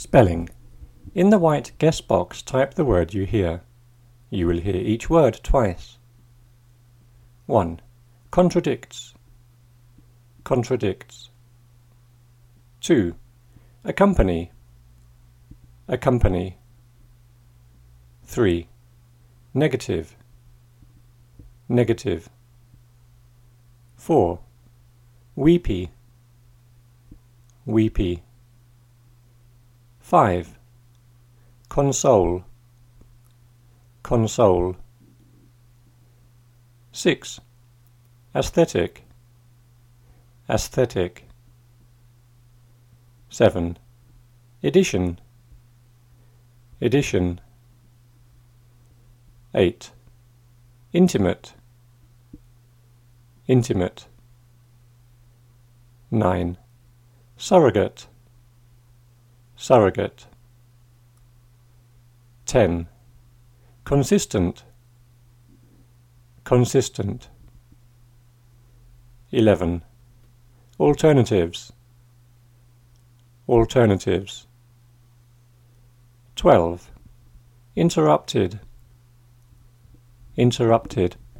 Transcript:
Spelling. In the white guess box, type the word you hear. You will hear each word twice. 1. Contradicts. Contradicts. 2. Accompany. Accompany. 3. Negative. Negative. 4. Weepy. Weepy. 5. Console. Console. 6. Aesthetic. Aesthetic. 7. Edition. Edition. 8. Intimate. Intimate. 9. Surrogate. Surrogate. 10. Consistent. Consistent. 11. Alternatives. Alternatives. 12. Interrupted. Interrupted.